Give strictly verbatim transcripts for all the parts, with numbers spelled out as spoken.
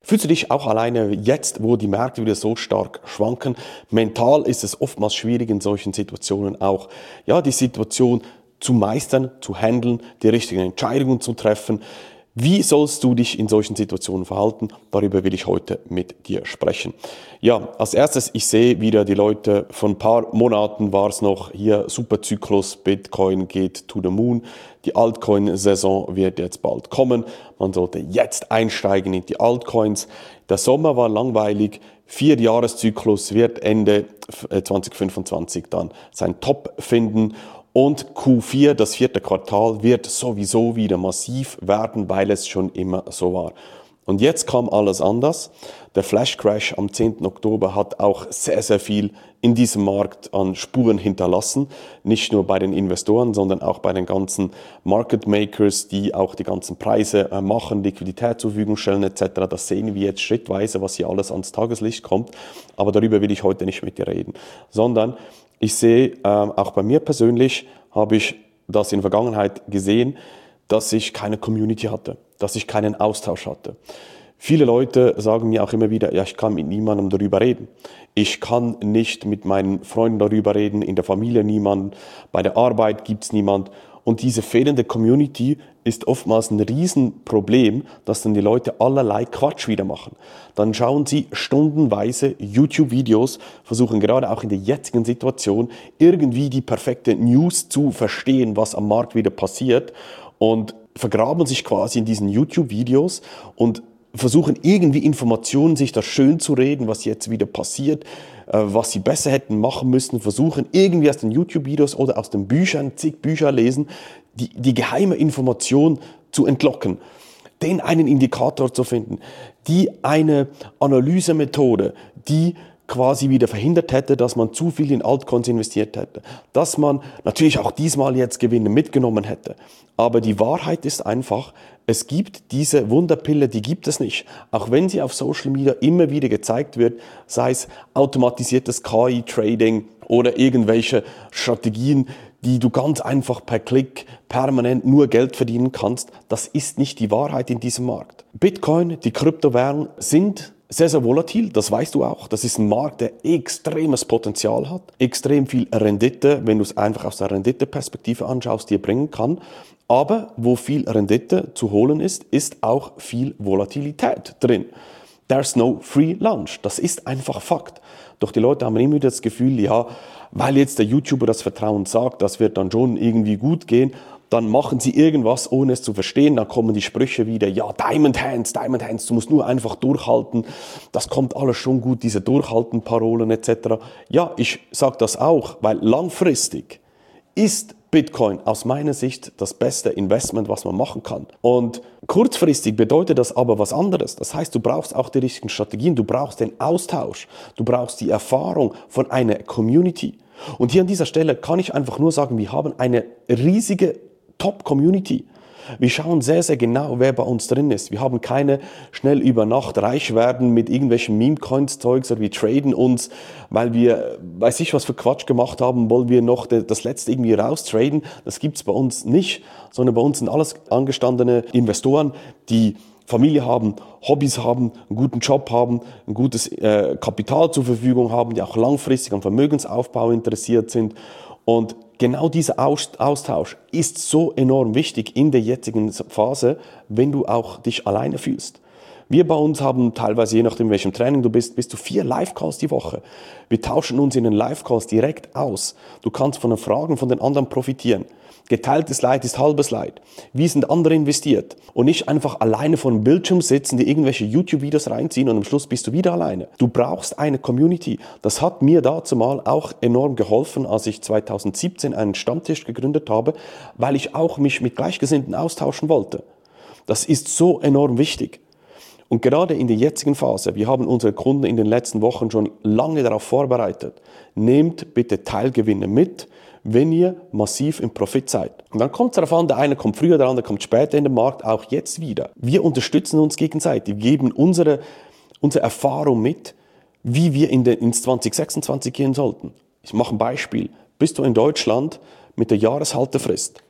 Fühlst du dich auch alleine jetzt, wo die Märkte wieder so stark schwanken? Mental ist es oftmals schwierig in solchen Situationen auch, ja, die Situation zu meistern, zu handeln, die richtigen Entscheidungen zu treffen. Wie sollst du dich in solchen Situationen verhalten? Darüber will ich heute mit dir sprechen. Ja, als erstes, ich sehe wieder die Leute, vor ein paar Monaten war es noch hier super Zyklus, Bitcoin geht to the moon. Die Altcoin-Saison wird jetzt bald kommen. Man sollte jetzt einsteigen in die Altcoins. Der Sommer war langweilig. Vier-Jahres-Zyklus wird Ende zwanzig fünfundzwanzig dann sein Top finden. Und Q vier, das vierte Quartal, wird sowieso wieder massiv werden, weil es schon immer so war. Und jetzt kam alles anders. Der Flash Crash am zehnten Oktober hat auch sehr, sehr viel in diesem Markt an Spuren hinterlassen. Nicht nur bei den Investoren, sondern auch bei den ganzen Market Makers, die auch die ganzen Preise machen, Liquidität zur Verfügung stellen et cetera. Das sehen wir jetzt schrittweise, was hier alles ans Tageslicht kommt. Aber darüber will ich heute nicht mit dir reden, sondern ich sehe, ähm, auch bei mir persönlich habe ich das in der Vergangenheit gesehen, dass ich keine Community hatte, dass ich keinen Austausch hatte. Viele Leute sagen mir auch immer wieder, ja, ich kann mit niemandem darüber reden. Ich kann nicht mit meinen Freunden darüber reden, in der Familie niemand, bei der Arbeit gibt's niemand. Und diese fehlende Community ist oftmals ein Riesenproblem, dass dann die Leute allerlei Quatsch wieder machen. Dann schauen sie stundenweise YouTube-Videos, versuchen gerade auch in der jetzigen Situation irgendwie die perfekte News zu verstehen, was am Markt wieder passiert, und vergraben sich quasi in diesen YouTube-Videos und versuchen irgendwie Informationen sich da schön zu reden, was jetzt wieder passiert, äh, was sie besser hätten machen müssen, versuchen irgendwie aus den YouTube-Videos oder aus den Büchern, zig Bücher lesen, die, die geheime Information zu entlocken, den einen Indikator zu finden, die eine Analysemethode, die quasi wieder verhindert hätte, dass man zu viel in Altcoins investiert hätte, dass man natürlich auch diesmal jetzt Gewinne mitgenommen hätte. Aber die Wahrheit ist einfach, es gibt diese Wunderpille, die gibt es nicht. Auch wenn sie auf Social Media immer wieder gezeigt wird, sei es automatisiertes K I-Trading oder irgendwelche Strategien, die du ganz einfach per Klick permanent nur Geld verdienen kannst, das ist nicht die Wahrheit in diesem Markt. Bitcoin, die Kryptowährungen sind sehr, sehr volatil, das weißt du auch. Das ist ein Markt, der extremes Potenzial hat, extrem viel Rendite, wenn du es einfach aus der Renditeperspektive anschaust, dir bringen kann. Aber wo viel Rendite zu holen ist, ist auch viel Volatilität drin. There's no free lunch. Das ist einfach Fakt. Doch die Leute haben immer wieder das Gefühl, ja, weil jetzt der YouTuber das Vertrauen sagt, das wird dann schon irgendwie gut gehen, dann machen sie irgendwas, ohne es zu verstehen, dann kommen die Sprüche wieder, ja, Diamond Hands, Diamond Hands, du musst nur einfach durchhalten, das kommt alles schon gut, diese Durchhalten-Parolen et cetera. Ja, ich sage das auch, weil langfristig ist Bitcoin aus meiner Sicht das beste Investment, was man machen kann. Und kurzfristig bedeutet das aber was anderes. Das heißt, du brauchst auch die richtigen Strategien, du brauchst den Austausch, du brauchst die Erfahrung von einer Community. Und hier an dieser Stelle kann ich einfach nur sagen, wir haben eine riesige Top-Community. Wir schauen sehr, sehr genau, wer bei uns drin ist. Wir haben keine schnell über Nacht reich werden mit irgendwelchen Meme-Coins-Zeugs, oder wir traden uns, weil wir, weiß ich was für Quatsch gemacht haben, wollen wir noch das letzte irgendwie raustraden. Das gibt's bei uns nicht, sondern bei uns sind alles angestandene Investoren, die Familie haben, Hobbys haben, einen guten Job haben, ein gutes äh, Kapital zur Verfügung haben, die auch langfristig am Vermögensaufbau interessiert sind. Und genau dieser Austausch ist so enorm wichtig in der jetzigen Phase, wenn du auch dich alleine fühlst. Wir bei uns haben teilweise, je nachdem, in welchem Training du bist, bis zu vier Live-Calls die Woche. Wir tauschen uns in den Live-Calls direkt aus. Du kannst von den Fragen von den anderen profitieren. Geteiltes Leid ist halbes Leid. Wie sind andere investiert? Und nicht einfach alleine vor dem Bildschirm sitzen, die irgendwelche YouTube-Videos reinziehen und am Schluss bist du wieder alleine. Du brauchst eine Community. Das hat mir dazu mal auch enorm geholfen, als ich zweitausendsiebzehn einen Stammtisch gegründet habe, weil ich auch mich mit Gleichgesinnten austauschen wollte. Das ist so enorm wichtig. Und gerade in der jetzigen Phase, wir haben unsere Kunden in den letzten Wochen schon lange darauf vorbereitet, nehmt bitte Teilgewinne mit, wenn ihr massiv im Profit seid. Und dann kommt es darauf an, der eine kommt früher, der andere kommt später in den Markt, auch jetzt wieder. Wir unterstützen uns gegenseitig, wir geben unsere, unsere Erfahrung mit, wie wir in den, ins zwanzig sechsundzwanzig gehen sollten. Ich mache ein Beispiel. Bist du in Deutschland mit der Jahreshaltefrist,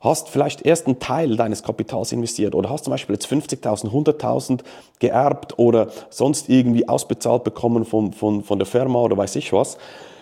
hast vielleicht erst einen Teil deines Kapitals investiert oder hast zum Beispiel jetzt fünfzigtausend, hunderttausend geerbt oder sonst irgendwie ausbezahlt bekommen von, von, von der Firma oder weiß ich was,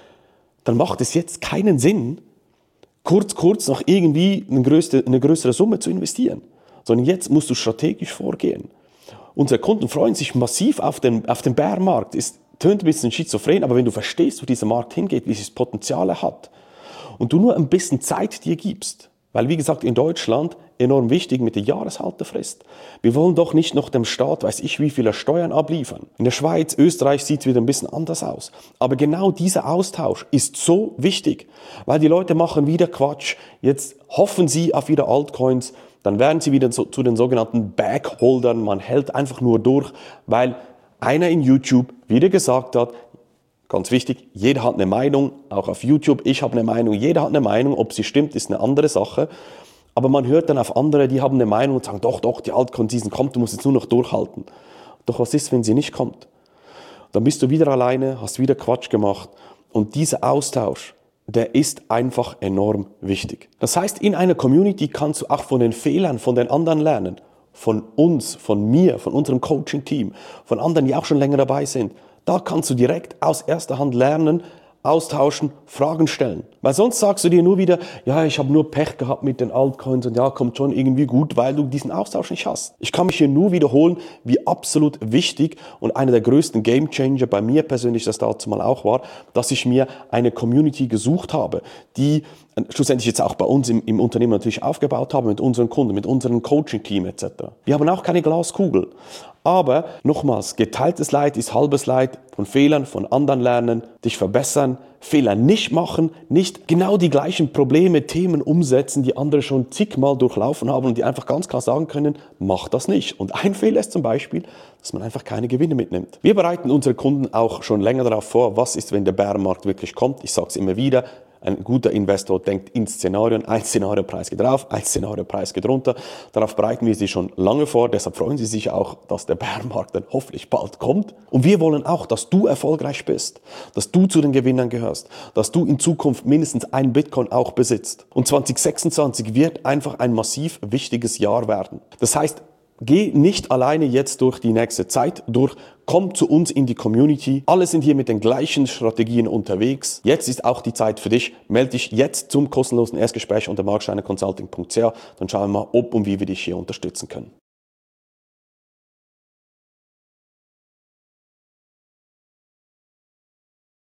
dann macht es jetzt keinen Sinn, kurz, kurz noch irgendwie eine größere, eine größere Summe zu investieren. Sondern jetzt musst du strategisch vorgehen. Unsere Kunden freuen sich massiv auf den, auf den Bärmarkt. Es tönt ein bisschen schizophren, aber wenn du verstehst, wo dieser Markt hingeht, wie es Potenziale hat und du nur ein bisschen Zeit dir gibst, weil wie gesagt in Deutschland enorm wichtig mit der Jahreshaltefrist. Wir wollen doch nicht noch dem Staat, weiß ich wie viele Steuern abliefern. In der Schweiz, Österreich sieht es wieder ein bisschen anders aus. Aber genau dieser Austausch ist so wichtig, weil die Leute machen wieder Quatsch. Jetzt hoffen sie auf ihre Altcoins, dann werden sie wieder zu, zu den sogenannten Bagholdern. Man hält einfach nur durch, weil einer in YouTube wieder gesagt hat, ganz wichtig, jeder hat eine Meinung, auch auf YouTube, ich habe eine Meinung, jeder hat eine Meinung, ob sie stimmt, ist eine andere Sache. Aber man hört dann auf andere, die haben eine Meinung und sagen, doch, doch, die Altcoin-Season kommt, du musst jetzt nur noch durchhalten. Doch was ist, wenn sie nicht kommt? Dann bist du wieder alleine, hast wieder Quatsch gemacht und dieser Austausch, der ist einfach enorm wichtig. Das heißt, in einer Community kannst du auch von den Fehlern von den anderen lernen. Von uns, von mir, von unserem Coaching-Team, von anderen, die auch schon länger dabei sind. Da kannst du direkt aus erster Hand lernen, austauschen, Fragen stellen. Weil sonst sagst du dir nur wieder, ja, ich habe nur Pech gehabt mit den Altcoins und ja, kommt schon irgendwie gut, weil du diesen Austausch nicht hast. Ich kann mich hier nur wiederholen, wie absolut wichtig und einer der größten Gamechanger bei mir persönlich das dazu mal auch war, dass ich mir eine Community gesucht habe, die schlussendlich jetzt auch bei uns im, im Unternehmen natürlich aufgebaut haben, mit unseren Kunden, mit unserem Coaching-Team et cetera. Wir haben auch keine Glaskugel. Aber nochmals, geteiltes Leid ist halbes Leid, von Fehlern, von anderen lernen, dich verbessern, Fehler nicht machen, nicht genau die gleichen Probleme, Themen umsetzen, die andere schon zigmal durchlaufen haben und die einfach ganz klar sagen können, mach das nicht. Und ein Fehler ist zum Beispiel, dass man einfach keine Gewinne mitnimmt. Wir bereiten unsere Kunden auch schon länger darauf vor, was ist, wenn der Bärenmarkt wirklich kommt. Ich sage es immer wieder, ein guter Investor denkt in Szenarien, ein Szenariopreis geht rauf, ein Szenariopreis geht runter. Darauf bereiten wir Sie schon lange vor, deshalb freuen Sie sich auch, dass der Bärenmarkt dann hoffentlich bald kommt. Und wir wollen auch, dass du erfolgreich bist, dass du zu den Gewinnern gehörst, dass du in Zukunft mindestens ein Bitcoin auch besitzt. Und zwanzig sechsundzwanzig wird einfach ein massiv wichtiges Jahr werden. Das heißt, geh nicht alleine jetzt durch die nächste Zeit durch, komm zu uns in die Community. Alle sind hier mit den gleichen Strategien unterwegs. Jetzt ist auch die Zeit für dich. Melde dich jetzt zum kostenlosen Erstgespräch unter marksteiner consulting punkt c h. Dann schauen wir mal, ob und wie wir dich hier unterstützen können.